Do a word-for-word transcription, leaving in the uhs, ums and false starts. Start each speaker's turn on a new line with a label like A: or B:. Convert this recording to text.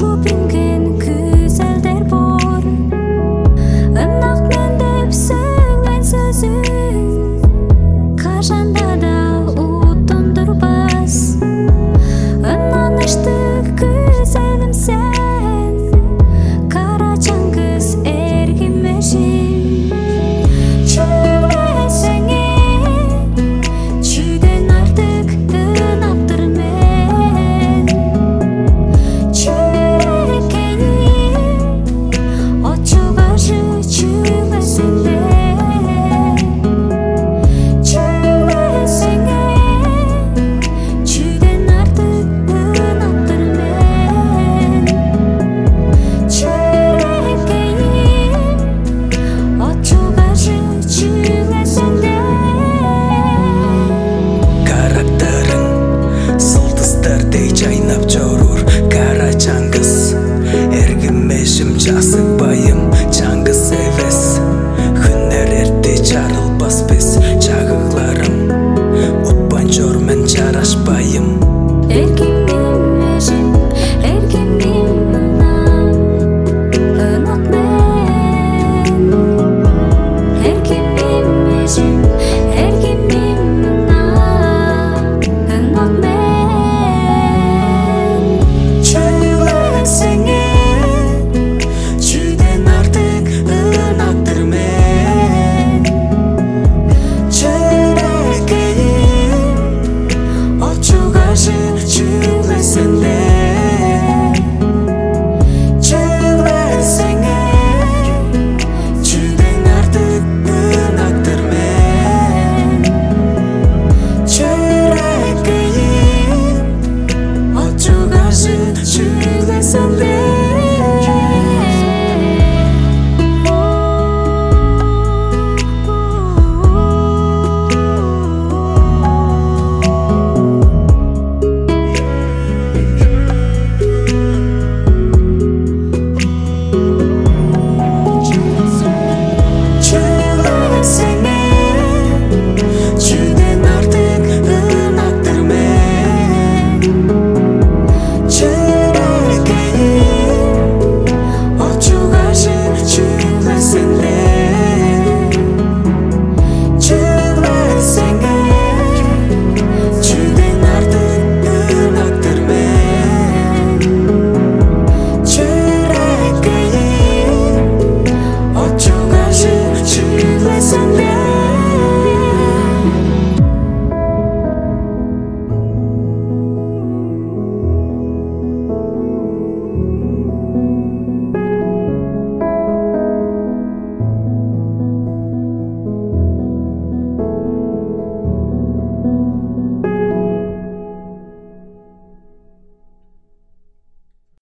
A: Uçup inген güzeller bor, ынак мен деп сөйлен сөзүң, кашанда да утундурбас. Ынанычтык güzelim sen, кара чаңгыз эргимешим.
B: Жайнап жорур кара чаңгыз, эргимешим жасыкпайым, чаңгыз эвес. Хүннер эрте жарылбас биз, чагыкларым утпанчор мен жарашпайым.
A: Эргимешим, эргимим мынам, ынак мен. Эргимешим, эргимим мынам, ынак мен. Someday